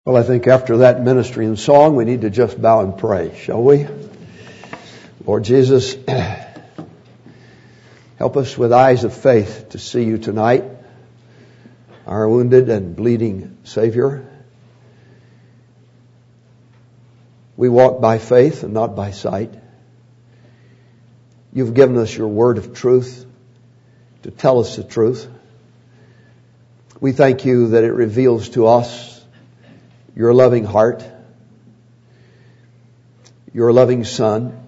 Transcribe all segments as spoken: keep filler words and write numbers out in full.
Well, I think after that ministry and song, we need to just bow and pray, shall we? Lord Jesus, help us with eyes of faith to see you tonight, our wounded and bleeding Savior. We walk by faith and not by sight. You've given us your word of truth to tell us the truth. We thank you that it reveals to us your loving heart, your loving Son,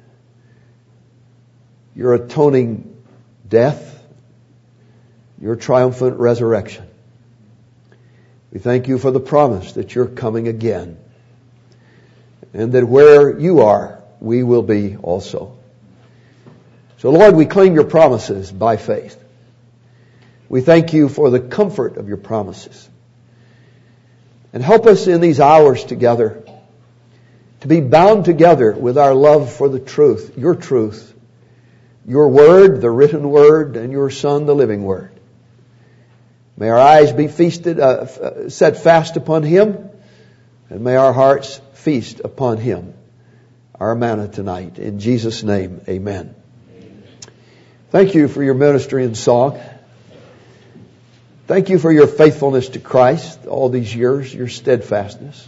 your atoning death, your triumphant resurrection. We thank you for the promise that you're coming again, and that where you are, we will be also. So Lord, we claim your promises by faith. We thank you for the comfort of your promises. And help us in these hours together to be bound together with our love for the truth, your truth, your word, the written word, and your Son, the living word. May our eyes be feasted, uh, set fast upon him, and may our hearts feast upon him, our manna tonight. In Jesus' name, amen. Amen. Thank you for your ministry and song. Thank you for your faithfulness to Christ all these years, your steadfastness.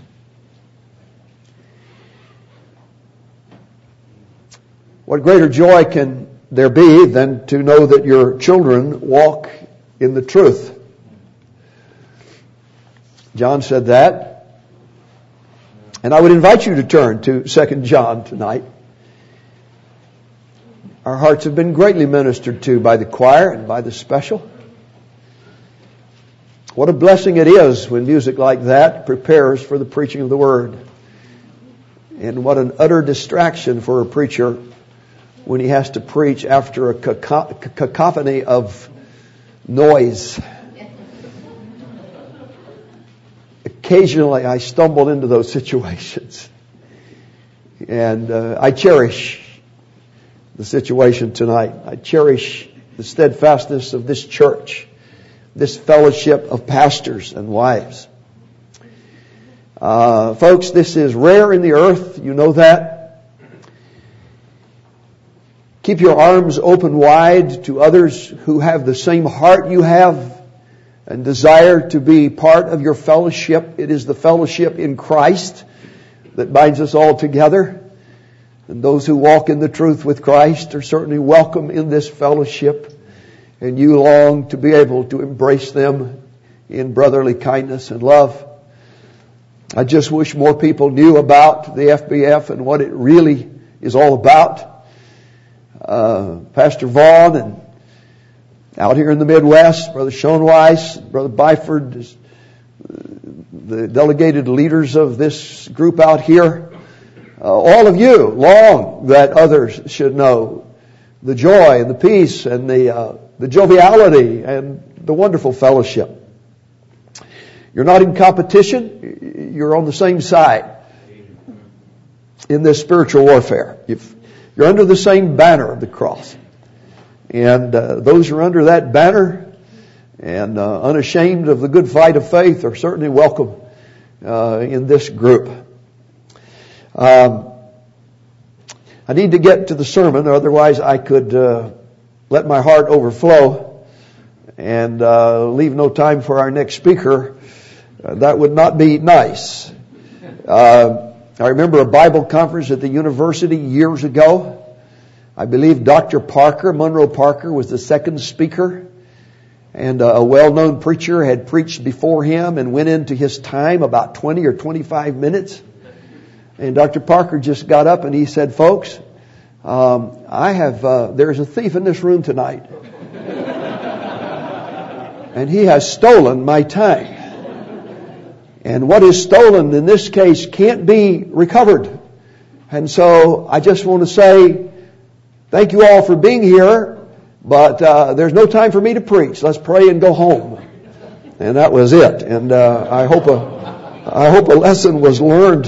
What greater joy can there be than to know that your children walk in the truth? John said that. And I would invite you to turn to Second John tonight. Our hearts have been greatly ministered to by the choir and by the special. What a blessing it is when music like that prepares for the preaching of the Word. And what an utter distraction for a preacher when he has to preach after a cacophony of noise. Occasionally I stumble into those situations. And uh, I cherish the situation tonight. I cherish the steadfastness of this church, this fellowship of pastors and wives. Uh, folks, this is rare in the earth. You know that. Keep your arms open wide to others who have the same heart you have and desire to be part of your fellowship. It is the fellowship in Christ that binds us all together. And those who walk in the truth with Christ are certainly welcome in this fellowship. And you long to be able to embrace them in brotherly kindness and love. I just wish more people knew about the F B F and what it really is all about. Uh, Pastor Vaughn and out here in the Midwest, Brother Schoenweiss, Brother Byford, the delegated leaders of this group out here, uh, all of you long that others should know the joy and the peace and the uh, the joviality and the wonderful fellowship. You're not in competition. You're on the same side in this spiritual warfare. You're under the same banner of the cross. And uh, those who are under that banner and uh, unashamed of the good fight of faith are certainly welcome uh, in this group. Um, I need to get to the sermon, otherwise I could uh, let my heart overflow and uh, leave no time for our next speaker. Uh, that would not be nice. Uh, I remember a Bible conference at the university years ago. I believe Doctor Parker, Monroe Parker, was the second speaker. And uh, a well-known preacher had preached before him and went into his time about twenty or twenty-five minutes. And Doctor Parker just got up and he said, folks, um, I have, uh, there's a thief in this room tonight. And he has stolen my time. And what is stolen in this case can't be recovered. And so I just want to say thank you all for being here, but uh, there's no time for me to preach. Let's pray and go home. And that was it. And uh, I hope a, I hope a lesson was learned.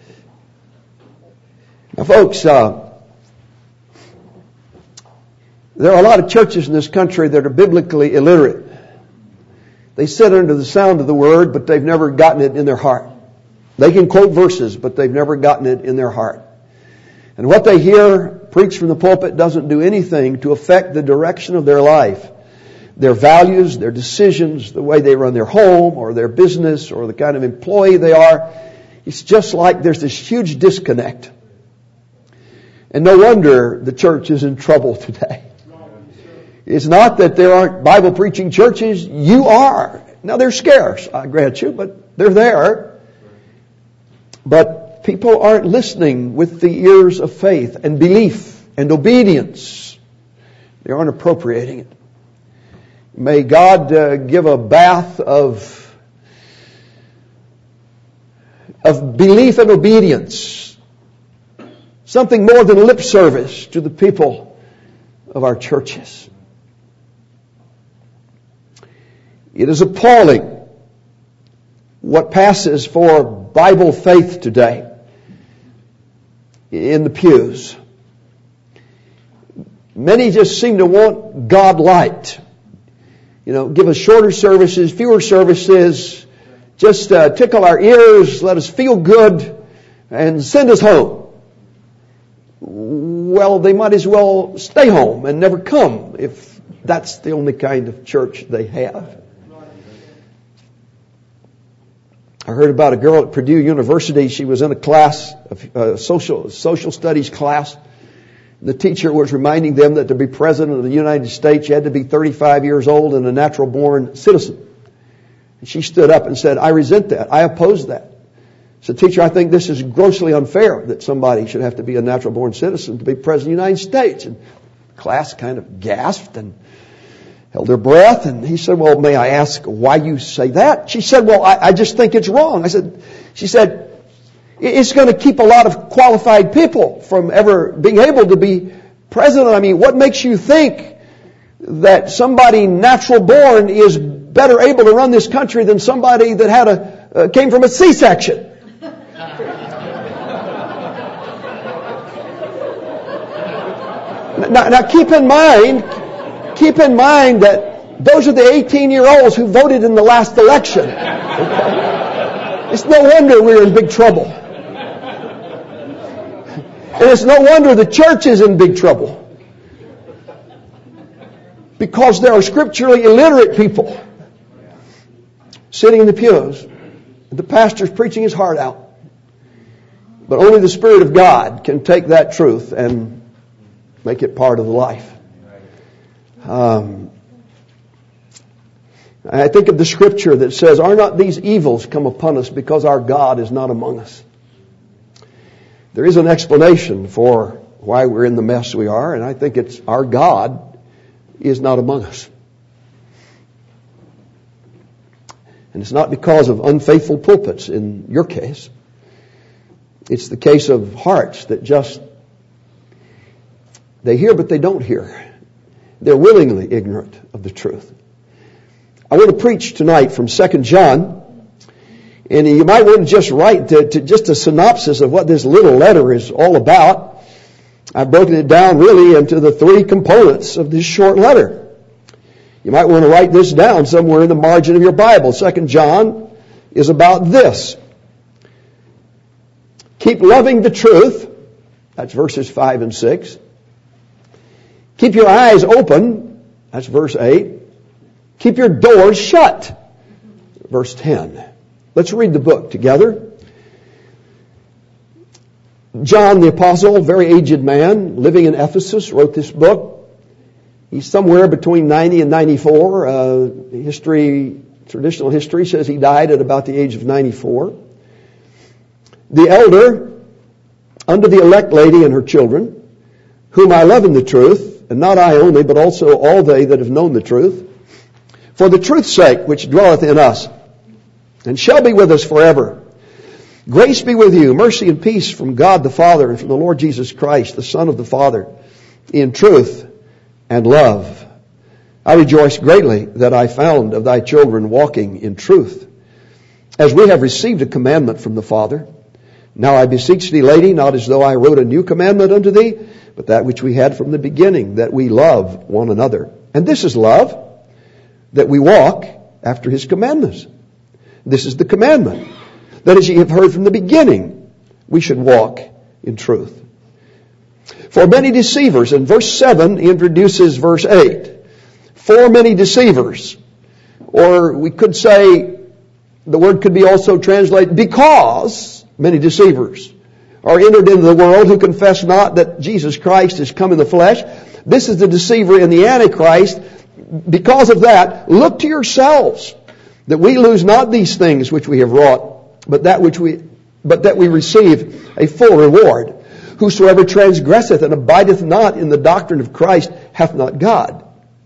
Now, folks, uh, There are a lot of churches in this country that are biblically illiterate. They sit under the sound of the Word, but they've never gotten it in their heart. They can quote verses, but they've never gotten it in their heart. And what they hear preached from the pulpit doesn't do anything to affect the direction of their life, their values, their decisions, the way they run their home or their business or the kind of employee they are. It's just like there's this huge disconnect. And no wonder the church is in trouble today. It's not that there aren't Bible preaching churches. You are. Now they're scarce, I grant you, but they're there. But people aren't listening with the ears of faith and belief and obedience. They aren't appropriating it. May God uh, give a bath of, of belief and obedience. Something more than lip service to the people of our churches. It is appalling what passes for Bible faith today in the pews. Many just seem to want God light. You know, give us shorter services, fewer services, just uh, tickle our ears, let us feel good, and send us home. Well, they might as well stay home and never come if that's the only kind of church they have. I heard about a girl at Purdue University. She was in a class, a social social studies class. The teacher was reminding them that to be president of the United States, you had to be thirty-five years old and a natural-born citizen. And she stood up and said, "I resent that. I oppose that." So, teacher, I think this is grossly unfair that somebody should have to be a natural-born citizen to be president of the United States. And the class kind of gasped and held their breath. And he said, "Well, may I ask why you say that?" She said, "Well, I, I just think it's wrong." I said, she said, "It's going to keep a lot of qualified people from ever being able to be president. I mean, what makes you think that somebody natural born is better able to run this country than somebody that had a uh, came from a C-section?" now, now, keep in mind, keep in mind that those are the eighteen-year-olds who voted in the last election. Okay? It's no wonder we're in big trouble. And it's no wonder the church is in big trouble. Because there are scripturally illiterate people sitting in the pews. The pastor's preaching his heart out. But only the Spirit of God can take that truth and make it part of the life. Um, I think of the scripture that says, "Are not these evils come upon us because our God is not among us?" There is an explanation for why we're in the mess we are, and I think it's our God is not among us. And it's not because of unfaithful pulpits in your case. It's the case of hearts that just, they hear but they don't hear. They're willingly ignorant of the truth. I want to preach tonight from Second John. And you might want to just write to, to just a synopsis of what this little letter is all about. I've broken it down really into the three components of this short letter. You might want to write this down somewhere in the margin of your Bible. Second John is about this. Keep loving the truth. That's verses five and six. Keep your eyes open. That's verse eight. Keep your doors shut. Verse ten. Let's read the book together. John the Apostle, very aged man, living in Ephesus, wrote this book. He's somewhere between ninety and ninety-four. Uh, history, traditional history says he died at about the age of ninety-four. The elder, unto the elect lady and her children, whom I love in the truth, and not I only, but also all they that have known the truth, for the truth's sake which dwelleth in us, and shall be with us forever. Grace be with you, mercy and peace from God the Father and from the Lord Jesus Christ, the Son of the Father, in truth and love. I rejoice greatly that I found of thy children walking in truth, as we have received a commandment from the Father. Now I beseech thee, lady, not as though I wrote a new commandment unto thee, but that which we had from the beginning, that we love one another. And this is love, that we walk after his commandments. This is the commandment, that as ye have heard from the beginning, we should walk in truth. For many deceivers, and verse seven introduces verse eight. For many deceivers, or we could say, the word could be also translated, because many deceivers are entered into the world who confess not that Jesus Christ is come in the flesh. This is the deceiver and the Antichrist. Because of that, look to yourselves, that we lose not these things which we have wrought, but that which we, but that we receive a full reward. Whosoever transgresseth and abideth not in the doctrine of Christ hath not God.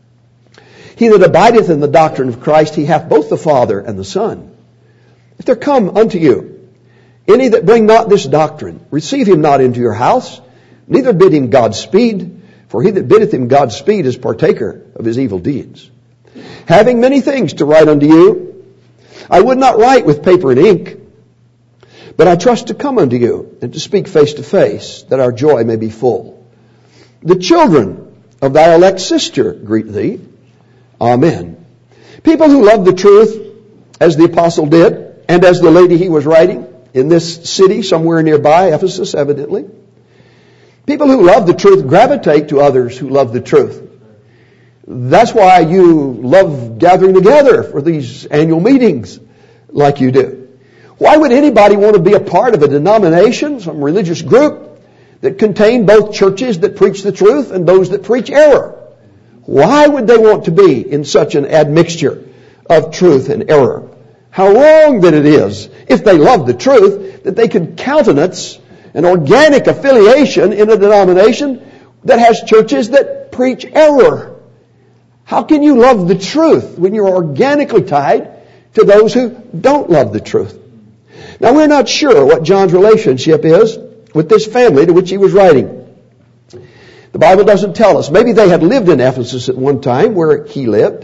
He that abideth in the doctrine of Christ, he hath both the Father and the Son. If there come unto you any that bring not this doctrine, receive him not into your house, neither bid him Godspeed, for he that biddeth him Godspeed is partaker of his evil deeds. Having many things to write unto you, I would not write with paper and ink, but I trust to come unto you and to speak face to face, that our joy may be full. The children of thy elect sister greet thee. Amen. People who love the truth, as the apostle did, and as the lady he was writing in this city somewhere nearby, Ephesus evidently. People who love the truth gravitate to others who love the truth. That's why you love gathering together for these annual meetings like you do. Why would anybody want to be a part of a denomination, some religious group, that contain both churches that preach the truth and those that preach error? Why would they want to be in such an admixture of truth and error? How wrong that it is, if they love the truth, that they could countenance an organic affiliation in a denomination that has churches that preach error. How can you love the truth when you're organically tied to those who don't love the truth? Now, we're not sure what John's relationship is with this family to which he was writing. The Bible doesn't tell us. Maybe they had lived in Ephesus at one time where he lived.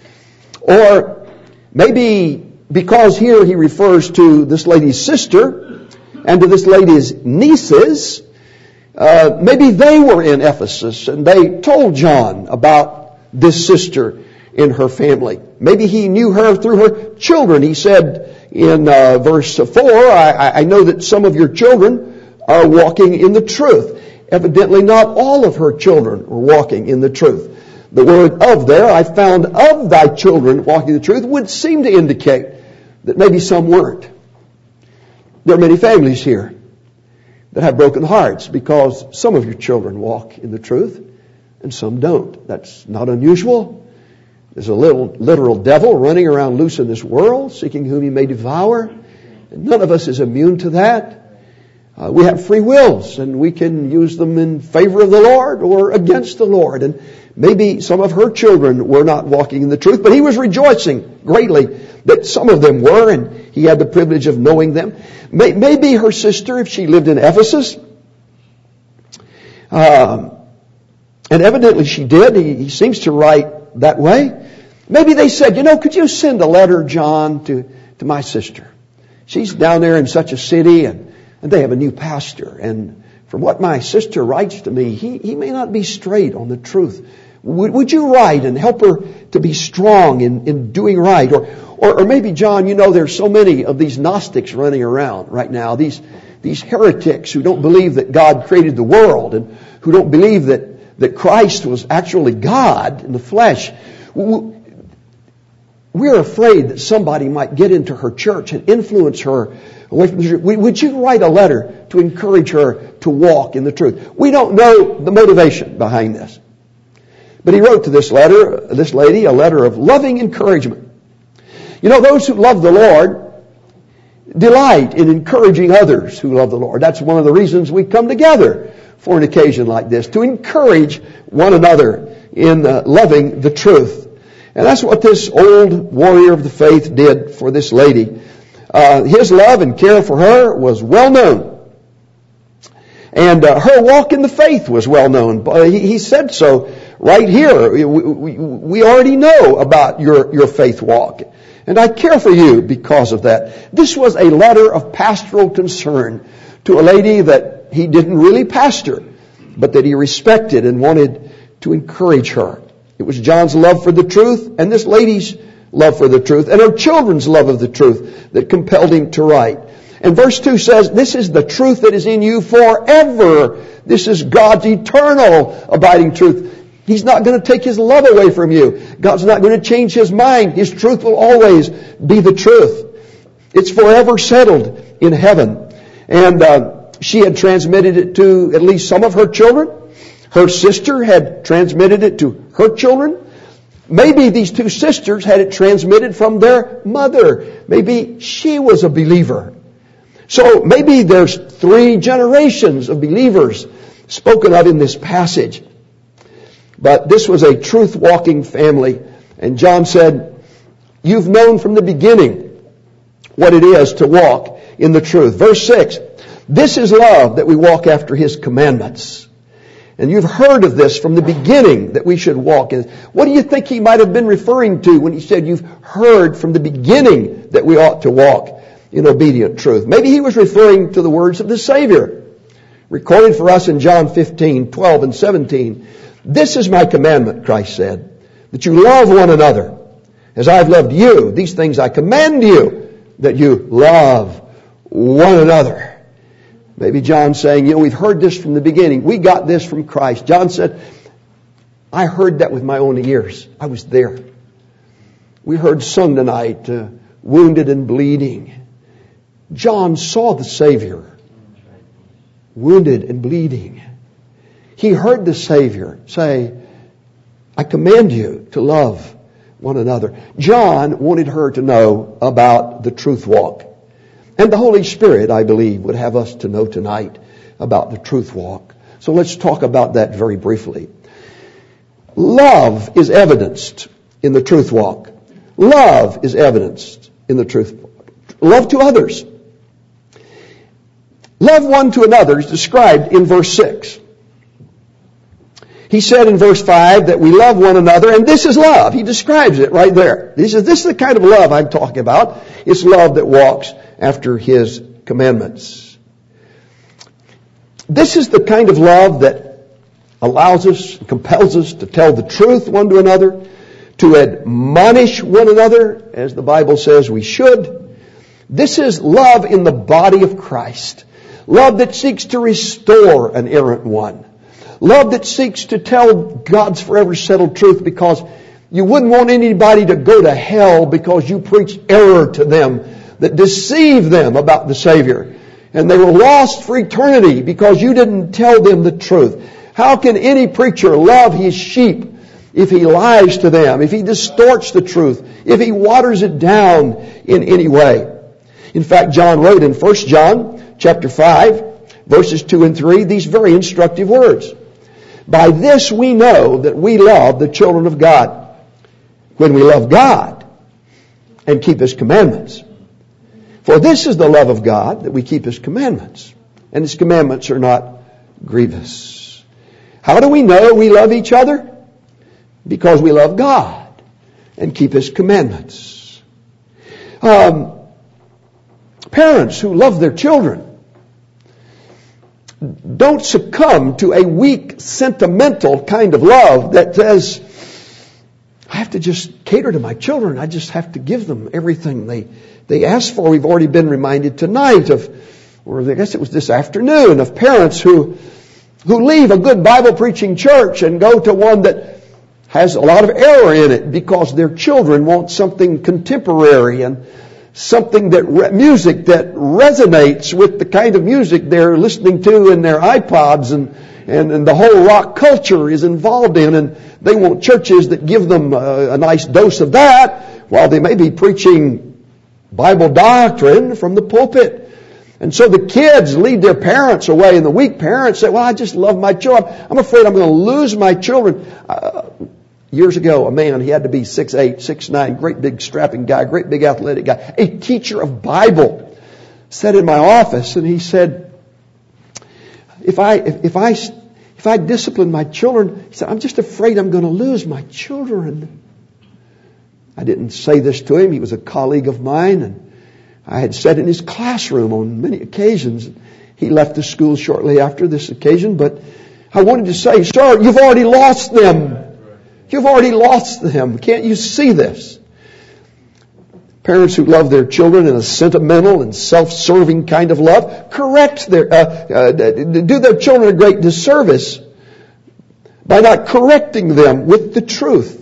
Or maybe because here he refers to this lady's sister and to this lady's nieces, uh, maybe they were in Ephesus and they told John about this sister in her family. Maybe he knew her through her children. He said in uh, verse four, I, I know that some of your children are walking in the truth. Evidently not all of her children are walking in the truth. The word of there, I found of thy children walking in the truth, would seem to indicate that maybe some weren't. There are many families here that have broken hearts because some of your children walk in the truth and some don't. That's not unusual. There's a little literal devil running around loose in this world, seeking whom he may devour. And none of us is immune to that. Uh, we have free wills, and we can use them in favor of the Lord or against the Lord. And maybe some of her children were not walking in the truth, but he was rejoicing greatly that some of them were, and he had the privilege of knowing them. Maybe her sister, if she lived in Ephesus, um, and evidently she did. He, he seems to write that way. Maybe they said, you know, could you send a letter, John, to, to my sister? She's down there in such a city, and, and they have a new pastor. And from what my sister writes to me, he, he may not be straight on the truth. Would, would you write and help her to be strong in, in doing right? Or, or, or maybe, John, you know, there's so many of these Gnostics running around right now. These, these heretics who don't believe that God created the world and who don't believe that, that Christ was actually God in the flesh. We're afraid that somebody might get into her church and influence her away from the truth. Would you write a letter to encourage her to walk in the truth? We don't know the motivation behind this. But he wrote to this letter, this lady, a letter of loving encouragement. You know, those who love the Lord delight in encouraging others who love the Lord. That's one of the reasons we come together for an occasion like this, to encourage one another in uh, loving the truth. And that's what this old warrior of the faith did for this lady. Uh, his love and care for her was well known. And uh, her walk in the faith was well known. But he, he said so right here. We, we, we already know about your, your faith walk. And I care for you because of that. This was a letter of pastoral concern to a lady that he didn't really pastor, but that he respected and wanted to encourage her. It was John's love for the truth and this lady's love for the truth and her children's love of the truth that compelled him to write. And verse two says, this is the truth that is in you forever. This is God's eternal abiding truth. He's not going to take His love away from you. God's not going to change His mind. His truth will always be the truth. It's forever settled in heaven. And uh, she had transmitted it to at least some of her children. Her sister had transmitted it to her children. Maybe these two sisters had it transmitted from their mother. Maybe she was a believer. So maybe there's three generations of believers spoken of in this passage. But this was a truth-walking family. And John said, you've known from the beginning what it is to walk in the truth. Verse six, this is love, that we walk after His commandments. And you've heard of this from the beginning, that we should walk in. What do you think he might have been referring to when he said you've heard from the beginning that we ought to walk in obedient truth? Maybe he was referring to the words of the Savior, recorded for us in John fifteen, twelve, and seventeen. This is my commandment, Christ said, that you love one another as I've loved you. These things I command you, that you love one another. Maybe John's saying, you know, we've heard this from the beginning. We got this from Christ. John said, I heard that with my own ears. I was there. We heard sung tonight, uh, wounded and bleeding. John saw the Savior, wounded and bleeding. He heard the Savior say, I command you to love one another. John wanted her to know about the truth walk. And the Holy Spirit, I believe, would have us to know tonight about the truth walk. So let's talk about that very briefly. Love is evidenced in the truth walk. Love is evidenced in the truth walk. Love to others. Love one to another is described in verse six. He said in verse five that we love one another, and this is love. He describes it right there. He says, this is the kind of love I'm talking about. It's love that walks after His commandments. This is the kind of love that allows us, compels us to tell the truth one to another, to admonish one another, as the Bible says we should. This is love in the body of Christ. Love that seeks to restore an errant one. Love that seeks to tell God's forever settled truth, because you wouldn't want anybody to go to hell because you preached error to them that deceived them about the Savior. And they were lost for eternity because you didn't tell them the truth. How can any preacher love his sheep if he lies to them, if he distorts the truth, if he waters it down in any way? In fact, John wrote in First John chapter five, verses two and three, these very instructive words. By this we know that we love the children of God, when we love God and keep His commandments. For this is the love of God, that we keep His commandments, and His commandments are not grievous. How do we know we love each other? Because we love God and keep His commandments. Um, parents who love their children don't succumb to a weak, sentimental kind of love that says, I have to just cater to my children. I just have to give them everything they, they ask for. We've already been reminded tonight of, or I guess it was this afternoon, of parents who, who leave a good Bible-preaching church and go to one that has a lot of error in it because their children want something contemporary and something that, re- music that resonates with the kind of music they're listening to in their iPods, and, and, and the whole rock culture is involved in, and they want churches that give them a, a nice dose of that while they may be preaching Bible doctrine from the pulpit. And so the kids lead their parents away, and the weak parents say, well, I just love my children. I'm afraid I'm going to lose my children. Uh, Years ago, a man, he had to be six eight, six nine, great big strapping guy, great big athletic guy, a teacher of Bible, sat in my office, and he said, if I, if, if I, if I discipline my children, he said, I'm just afraid I'm going to lose my children. I didn't say this to him. He was a colleague of mine, and I had sat in his classroom on many occasions. He left the school shortly after this occasion, but I wanted to say, sir, you've already lost them. You've already lost them. Can't you see this? Parents who love their children in a sentimental and self-serving kind of love correct their, uh, uh, do their children a great disservice by not correcting them with the truth.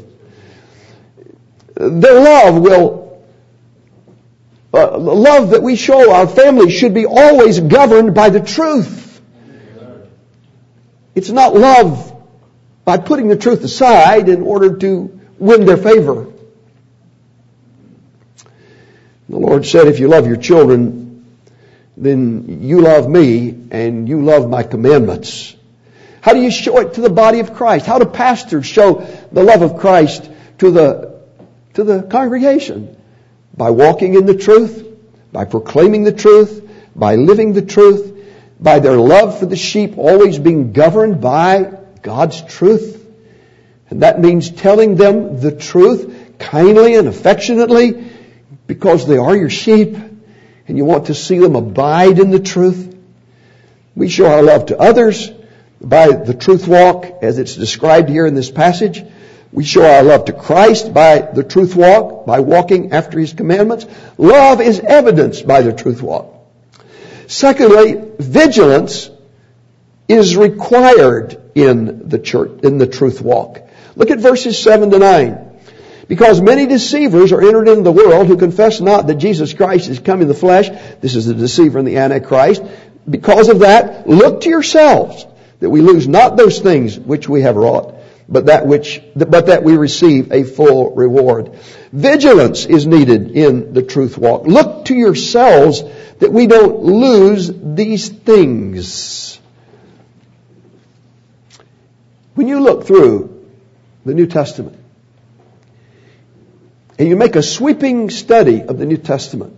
Their love will, uh, love that we show our family should be always governed by the truth. It's not love by putting the truth aside in order to win their favor. The Lord said, if you love your children, then you love me and you love my commandments. How do you show it to the body of Christ? How do pastors show the love of Christ to the, to the congregation? By walking in the truth, by proclaiming the truth, by living the truth, by their love for the sheep always being governed by God's truth. And that means telling them the truth kindly and affectionately, because they are your sheep and you want to see them abide in the truth. We show our love to others by the truth walk as it's described here in this passage. We show our love to Christ by the truth walk, by walking after His commandments. Love is evidenced by the truth walk. Secondly, vigilance is required in the church, in the truth walk. Look at verses seven to nine. Because many deceivers are entered into the world who confess not that Jesus Christ is come in the flesh. This is the deceiver and the Antichrist. Because of that, look to yourselves that we lose not those things which we have wrought, but that which, but that we receive a full reward. Vigilance is needed in the truth walk. Look to yourselves that we don't lose these things. When you look through the New Testament, and you make a sweeping study of the New Testament,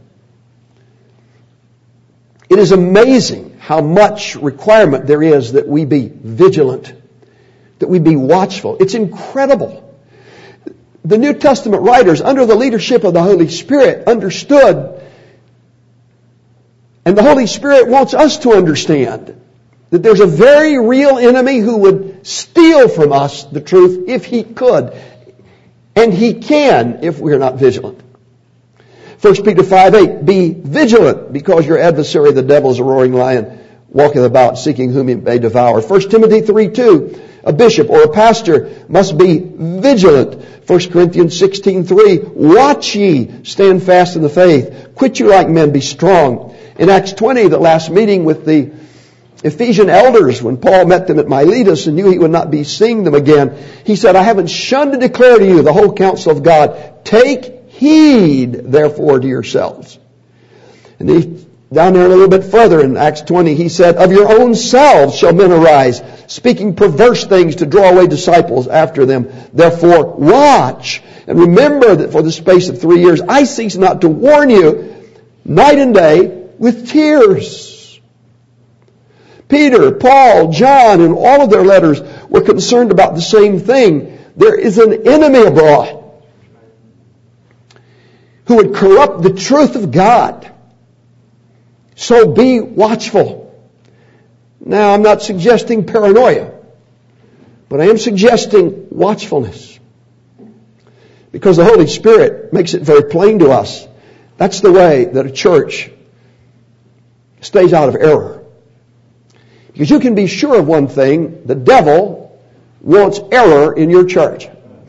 it is amazing how much requirement there is that we be vigilant, that we be watchful. It's incredible. The New Testament writers, under the leadership of the Holy Spirit, understood, and the Holy Spirit wants us to understand, that there's a very real enemy who would steal from us the truth if he could. And he can if we're not vigilant. First Peter five eight, be vigilant because your adversary the devil is a roaring lion walketh about seeking whom he may devour. First Timothy three two, a bishop or a pastor must be vigilant. First Corinthians sixteen three, watch ye, stand fast in the faith, quit you like men, be strong. In Acts twenty, the last meeting with the Ephesian elders, when Paul met them at Miletus and knew he would not be seeing them again, he said, I haven't shunned to declare to you the whole counsel of God. Take heed, therefore, to yourselves. And he, down there a little bit further in Acts twenty, he said, of your own selves shall men arise, speaking perverse things to draw away disciples after them. Therefore, watch, and remember that for the space of three years I cease not to warn you night and day with tears. Peter, Paul, John, and all of their letters were concerned about the same thing. There is an enemy abroad who would corrupt the truth of God. So be watchful. Now, I'm not suggesting paranoia, but I am suggesting watchfulness. Because the Holy Spirit makes it very plain to us. That's the way that a church stays out of error. Because you can be sure of one thing, the devil wants error in your church.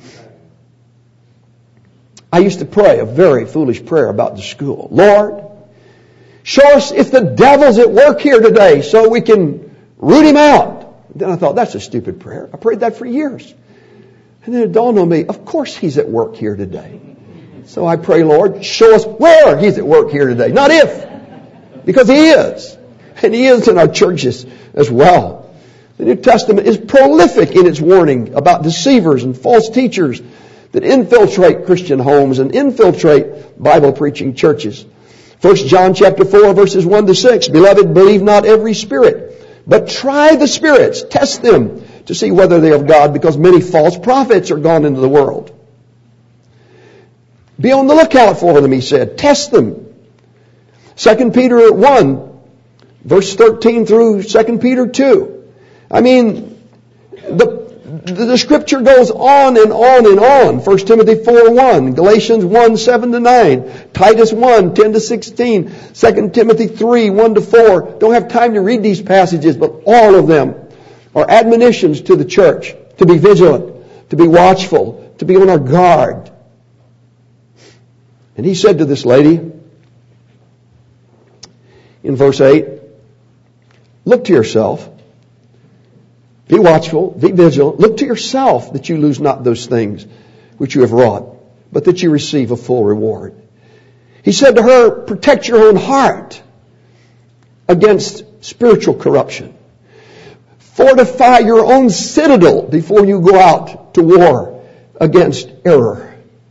I used to pray a very foolish prayer about the school. Lord, show us if the devil's at work here today so we can root him out. Then I thought, that's a stupid prayer. I prayed that for years. And then it dawned on me, of course he's at work here today. So I pray, Lord, show us where he's at work here today. Not if. Because he is. And he is in our churches as well. The New Testament is prolific in its warning about deceivers and false teachers that infiltrate Christian homes and infiltrate Bible-preaching churches. First John chapter four, verses one to six. Beloved, believe not every spirit, but try the spirits, test them to see whether they are of God, because many false prophets are gone into the world. Be on the lookout for them, he said. Test them. Second Peter one, Verse thirteen through Second Peter two. I mean, the, the Scripture goes on and on and on. First Timothy four one, Galatians one seven to nine, Titus one ten to sixteen, Second Timothy three one to four. Don't have time to read these passages, but all of them are admonitions to the church to be vigilant, to be watchful, to be on our guard. And he said to this lady in verse eight, look to yourself, be watchful, be vigilant, look to yourself that you lose not those things which you have wrought, but that you receive a full reward. He said to her, protect your own heart against spiritual corruption. Fortify your own citadel before you go out to war against error.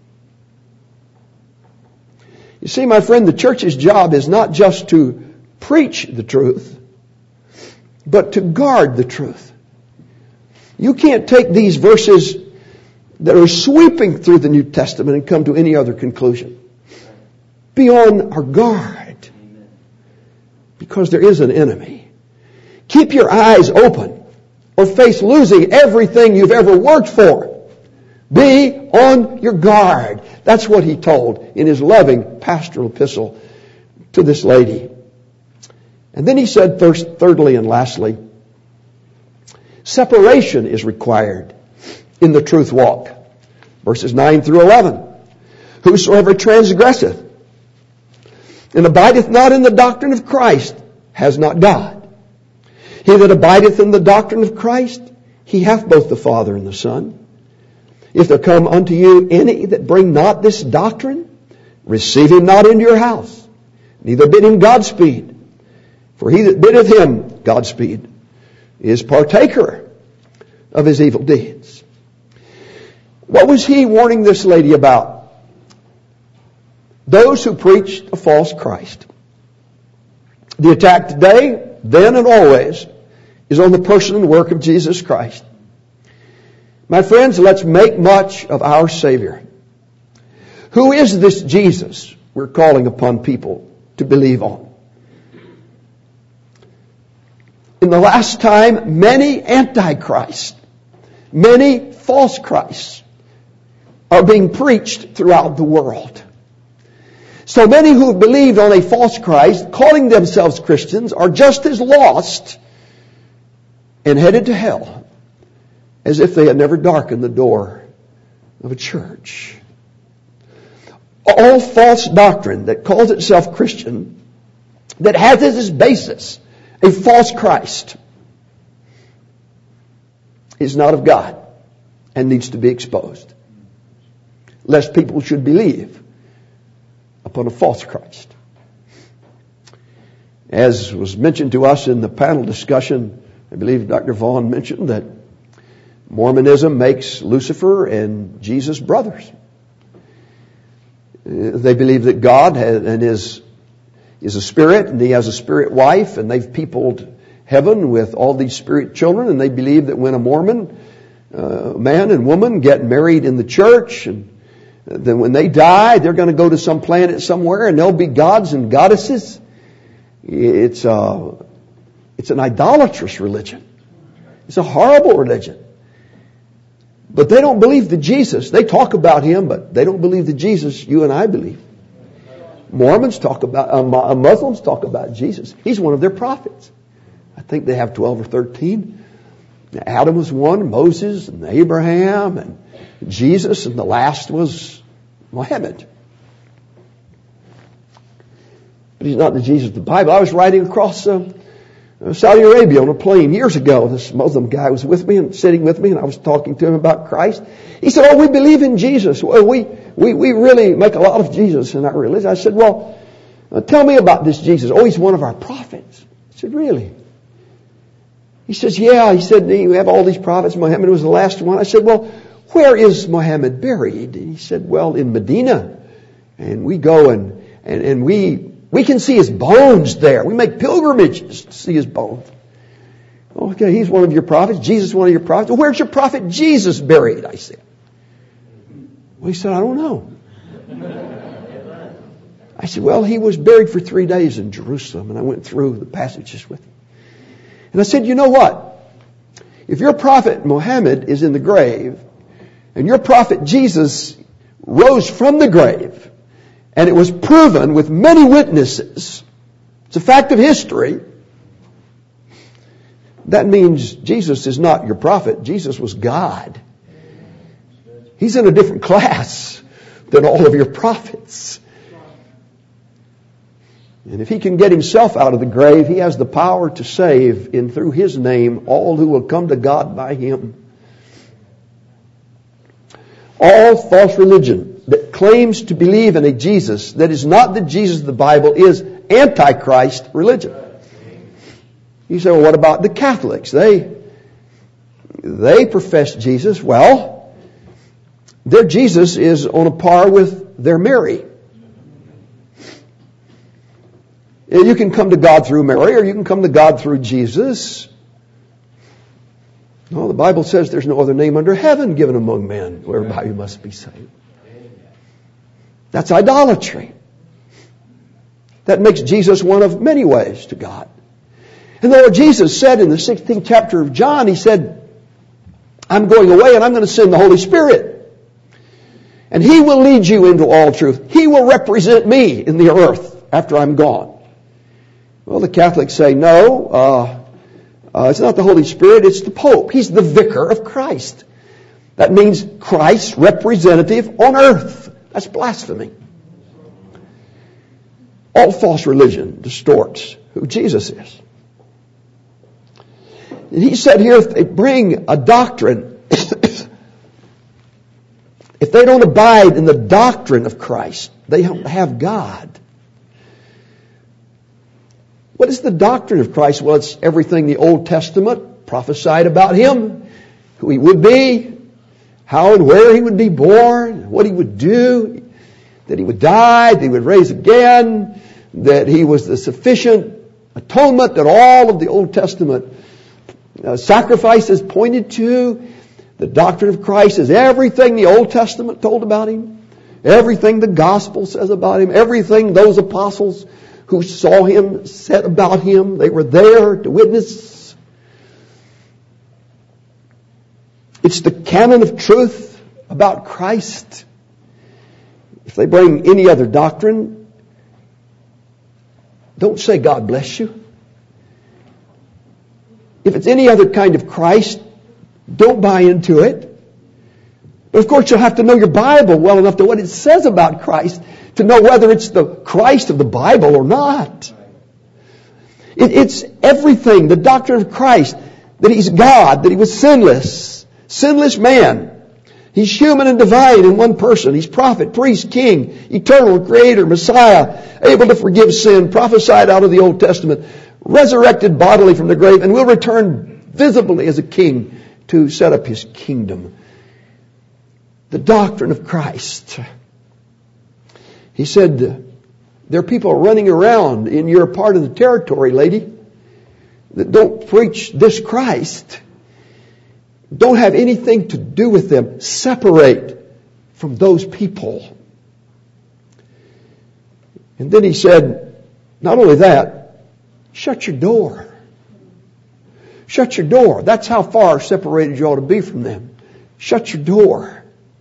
You see, my friend, the church's job is not just to preach the truth, but to guard the truth. You can't take these verses that are sweeping through the New Testament and come to any other conclusion. Be on our guard, because there is an enemy. Keep your eyes open or face losing everything you've ever worked for. Be on your guard. That's what he told in his loving pastoral epistle to this lady. And then he said, first, thirdly, and lastly, separation is required in the truth walk. Verses nine through eleven. Whosoever transgresseth and abideth not in the doctrine of Christ has not God. He that abideth in the doctrine of Christ, he hath both the Father and the Son. If there come unto you any that bring not this doctrine, receive him not into your house, neither bid him Godspeed. For he that biddeth him Godspeed is partaker of his evil deeds. What was he warning this lady about? Those who preached a false Christ. The attack today, then and always, is on the person and work of Jesus Christ. My friends, let's make much of our Savior. Who is this Jesus we're calling upon people to believe on? In the last time, many antichrists, many false Christs are being preached throughout the world. So many who have believed on a false Christ, calling themselves Christians, are just as lost and headed to hell as if they had never darkened the door of a church. All false doctrine that calls itself Christian, that has as its basis a false Christ, is not of God and needs to be exposed, lest people should believe upon a false Christ. As was mentioned to us in the panel discussion, I believe Doctor Vaughn mentioned that Mormonism makes Lucifer and Jesus brothers. They believe that God has, and is is a spirit, and he has a spirit wife, and they've peopled heaven with all these spirit children, and they believe that when a Mormon uh, man and woman get married in the church, and then when they die, they're going to go to some planet somewhere, and they'll be gods and goddesses. It's a, it's an idolatrous religion. It's a horrible religion. But they don't believe the Jesus. They talk about him, but they don't believe the Jesus you and I believe. Mormons talk about, uh, Muslims talk about Jesus. He's one of their prophets. I think they have twelve or thirteen. Adam was one, Moses and Abraham and Jesus, and the last was Muhammad. But he's not the Jesus of the Bible. I was riding across uh, Saudi Arabia on a plane years ago. This Muslim guy was with me and sitting with me, and I was talking to him about Christ. He said, oh, we believe in Jesus. Well, we, we, we really make a lot of Jesus in our religion. I said, well, uh, tell me about this Jesus. Oh, he's one of our prophets. I said, really? He says, yeah. He said, we have all these prophets. Muhammad was the last one. I said, well, where is Muhammad buried? And he said, well, in Medina. And we go and, and, and we, we can see his bones there. We make pilgrimages to see his bones. Okay, he's one of your prophets. Jesus is one of your prophets. Well, where's your prophet Jesus buried? I said. Well, he said, I don't know. I I said, well, he was buried for three days in Jerusalem. And I went through the passages with him. And I said, you know what? If your prophet Muhammad is in the grave, and your prophet Jesus rose from the grave, and it was proven with many witnesses, it's a fact of history, that means Jesus is not your prophet. Jesus was God. He's in a different class than all of your prophets. And if he can get himself out of the grave, he has the power to save in through his name all who will come to God by him. All false religion that claims to believe in a Jesus that is not the Jesus of the Bible is Antichrist religion. You say, well, what about the Catholics? They, they profess Jesus. Well, their Jesus is on a par with their Mary. You can come to God through Mary, or you can come to God through Jesus. No, the Bible says there's no other name under heaven given among men whereby you must be saved. That's idolatry. That makes Jesus one of many ways to God. And the Lord Jesus said in the sixteenth chapter of John, He said, I'm going away and I'm going to send the Holy Spirit. And He will lead you into all truth. He will represent me in the earth after I'm gone. Well, the Catholics say, no, uh, uh, it's not the Holy Spirit, it's the Pope. He's the vicar of Christ. That means Christ's representative on earth. That's blasphemy. All false religion distorts who Jesus is. And He said here, if they bring a doctrine, if they don't abide in the doctrine of Christ, they don't have God. What is the doctrine of Christ? Well, it's everything the Old Testament prophesied about Him, who He would be, how and where He would be born, what He would do, that He would die, that He would raise again, that He was the sufficient atonement that all of the Old Testament uh, sacrifices pointed to. The doctrine of Christ is everything the Old Testament told about Him, everything the Gospel says about Him, everything those apostles who saw Him said about Him. They were there to witness. It's the canon of truth about Christ. If they bring any other doctrine, don't say God bless you. If it's any other kind of Christ, don't buy into it. But of course you'll have to know your Bible well enough to what it says about Christ to know whether it's the Christ of the Bible or not. It, it's everything, the doctrine of Christ, that He's God, that He was sinless, sinless man. He's human and divine in one person. He's prophet, priest, king, eternal, creator, Messiah, able to forgive sin, prophesied out of the Old Testament, resurrected bodily from the grave, and will return visibly as a king to set up His kingdom. The doctrine of Christ. He said, there are people running around in your part of the territory, lady, that don't preach this Christ. Don't have anything to do with them. Separate from those people. And then he said, not only that, shut your door. Shut your door. That's how far separated you ought to be from them. Shut your door.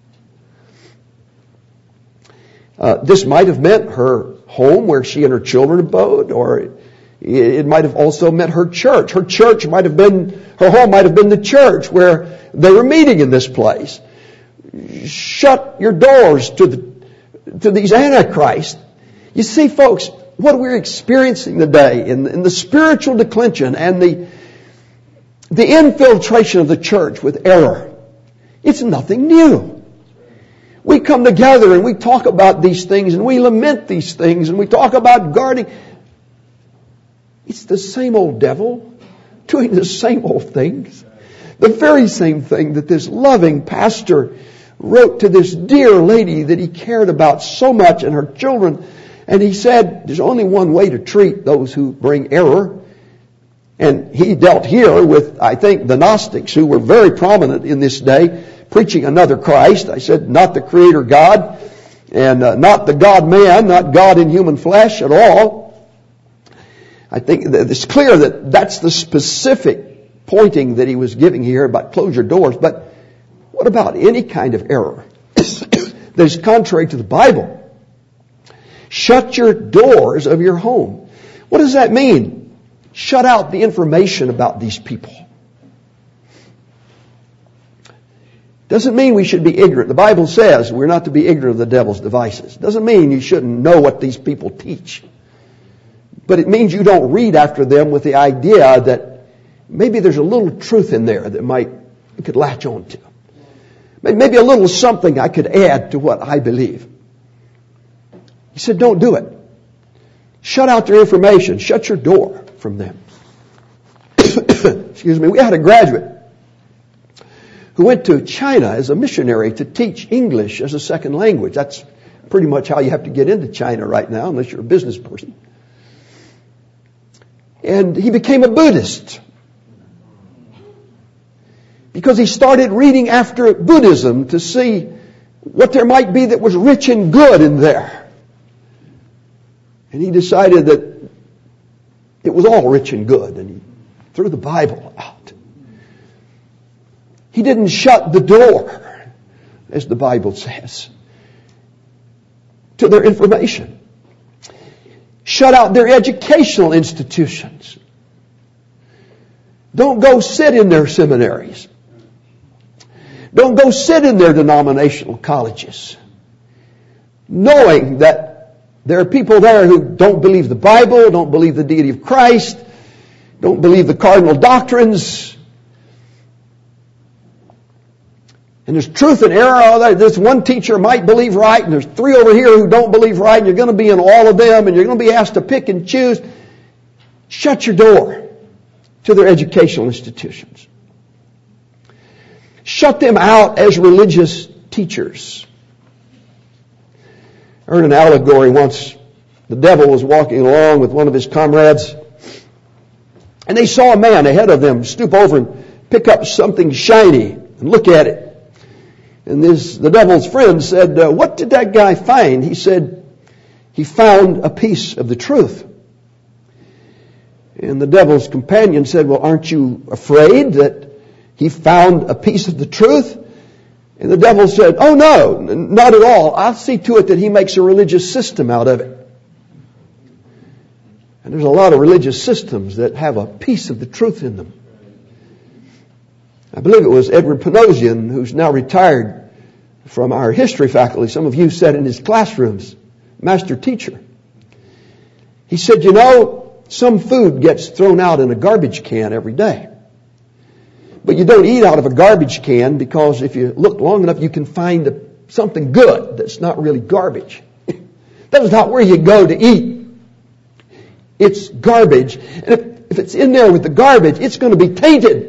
Uh, this might have meant her home where she and her children abode, or it, it might have also meant her church. Her church might have been, her home might have been the church where they were meeting in this place. Shut your doors to the, to these antichrists. You see, folks, what we're experiencing today in, in the spiritual declension and the, the infiltration of the church with error, it's nothing new. We come together and we talk about these things and we lament these things and we talk about guarding. It's the same old devil doing the same old things. The very same thing that this loving pastor wrote to this dear lady that he cared about so much and her children. And he said, there's only one way to treat those who bring error. And he dealt here with, I think, the Gnostics, who were very prominent in this day, preaching another Christ. I said, not the Creator God. And uh, not the God-man, not God in human flesh at all. I think that it's clear that that's the specific pointing that he was giving here about close your doors. But what about any kind of error that is contrary to the Bible? Shut your doors of your home. What does that mean? Shut out the information about these people. Doesn't mean we should be ignorant. The Bible says we're not to be ignorant of the devil's devices. Doesn't mean you shouldn't know what these people teach. But it means you don't read after them with the idea that maybe there's a little truth in there that might you could latch on to. Maybe a little something I could add to what I believe. He said, don't do it. Shut out their information. Shut your door from them. Excuse me. We had a graduate who went to China as a missionary to teach English as a second language. That's pretty much how you have to get into China right now, unless you're a business person. And he became a Buddhist because he started reading after Buddhism to see what there might be that was rich and good in there. And he decided that it was all rich and good, and he threw the Bible out. He didn't shut the door, as the Bible says, to their information. Shut out their educational institutions. Don't go sit in their seminaries. Don't go sit in their denominational colleges, knowing that there are people there who don't believe the Bible, don't believe the deity of Christ, don't believe the cardinal doctrines. And there's truth and error. This one teacher might believe right, and there's three over here who don't believe right, and you're going to be in all of them, and you're going to be asked to pick and choose. Shut your door to their educational institutions. Shut them out as religious teachers. I heard an allegory once. The devil was walking along with one of his comrades, and they saw a man ahead of them stoop over and pick up something shiny and look at it. And this, the devil's friend said, uh, what did that guy find? He said, he found a piece of the truth. And the devil's companion said, well, aren't you afraid that he found a piece of the truth? And the devil said, oh no, not at all. I'll see to it that he makes a religious system out of it. And there's a lot of religious systems that have a piece of the truth in them. I believe it was Edward Panosian, who's now retired from our history faculty. Some of you sat in his classrooms, master teacher. He said, you know, some food gets thrown out in a garbage can every day. But you don't eat out of a garbage can because if you look long enough, you can find something good that's not really garbage. That's not where you go to eat. It's garbage. And if, if it's in there with the garbage, it's going to be tainted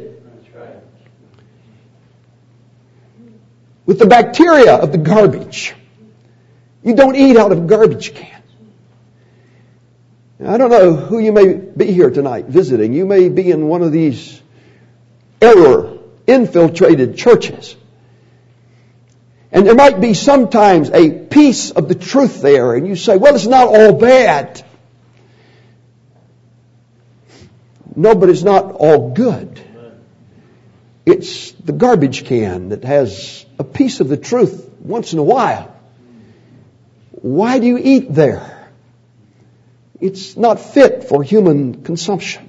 with the bacteria of the garbage. You don't eat out of a garbage can. Now, I don't know who you may be here tonight visiting. You may be in one of these error infiltrated churches. And there might be sometimes a piece of the truth there, and you say, well, it's not all bad. No, but it's not all good. It's the garbage can that has a piece of the truth once in a while. Why do you eat there? It's not fit for human consumption.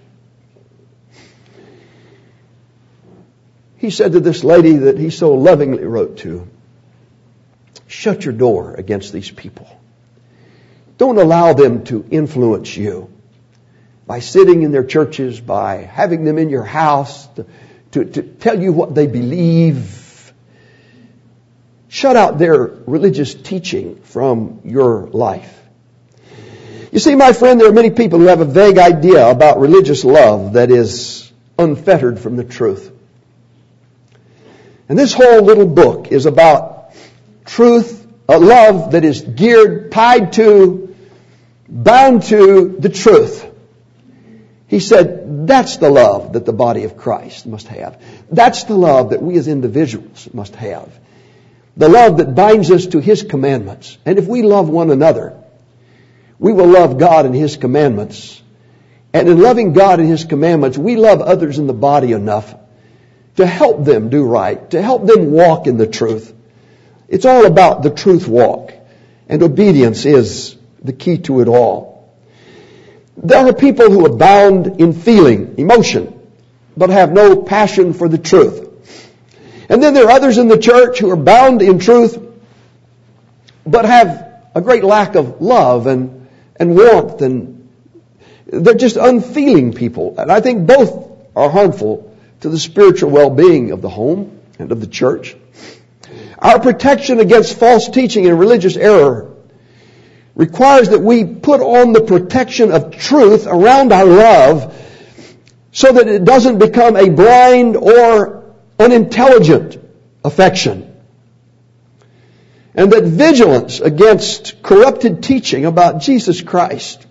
He said to this lady that he so lovingly wrote to, shut your door against these people. Don't allow them to influence you by sitting in their churches, by having them in your house to, to, to tell you what they believe. Shut out their religious teaching from your life. You see, my friend, there are many people who have a vague idea about religious love that is unfettered from the truth. And this whole little book is about truth, a love that is geared, tied to, bound to the truth. He said, that's the love that the body of Christ must have. That's the love that we as individuals must have. the love that binds us to His commandments. And if we love one another, we will love God and His commandments. And in loving God and His commandments, we love others in the body enough to help them do right, to help them walk in the truth. It's all about the truth walk, and obedience is the key to it all. There are people who abound in feeling, emotion, but have no passion for the truth. And then there are others in the church who are bound in truth, but have a great lack of love and, and warmth, and they're just unfeeling people. And I think both are harmful to the spiritual well-being of the home and of the church. Our protection against false teaching and religious error requires that we put on the protection of truth around our love so that it doesn't become a blind or unintelligent affection. And that vigilance against corrupted teaching about Jesus Christ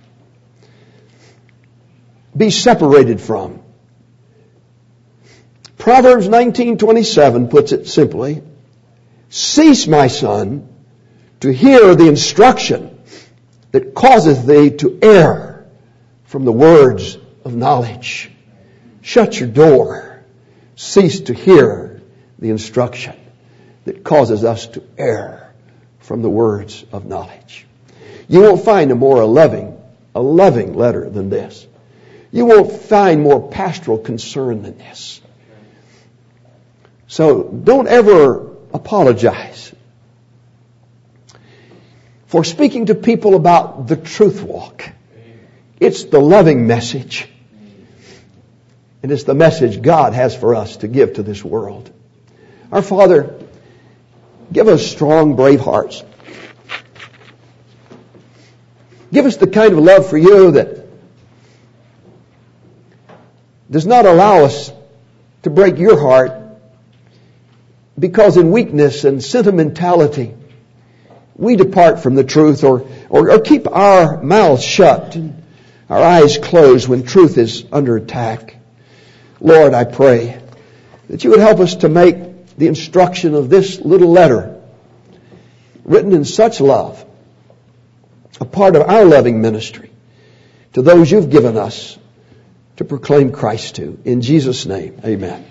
be separated from. Proverbs nineteen twenty-seven puts it simply, "Cease, my son, to hear the instruction that causeth thee to err from the words of knowledge." Shut your door. Cease to hear the instruction that causes us to err from the words of knowledge. You won't find a more loving, a loving letter than this. You won't find more pastoral concern than this. So don't ever apologize for speaking to people about the truth walk. It's the loving message. And it's the message God has for us to give to this world. Our Father, give us strong, brave hearts. Give us the kind of love for You that does not allow us to break Your heart, because in weakness and sentimentality we depart from the truth, or, or, or keep our mouths shut and our eyes closed when truth is under attack. Lord, I pray that You would help us to make the instruction of this little letter, written in such love, a part of our loving ministry to those You've given us to proclaim Christ to. In Jesus' name, amen.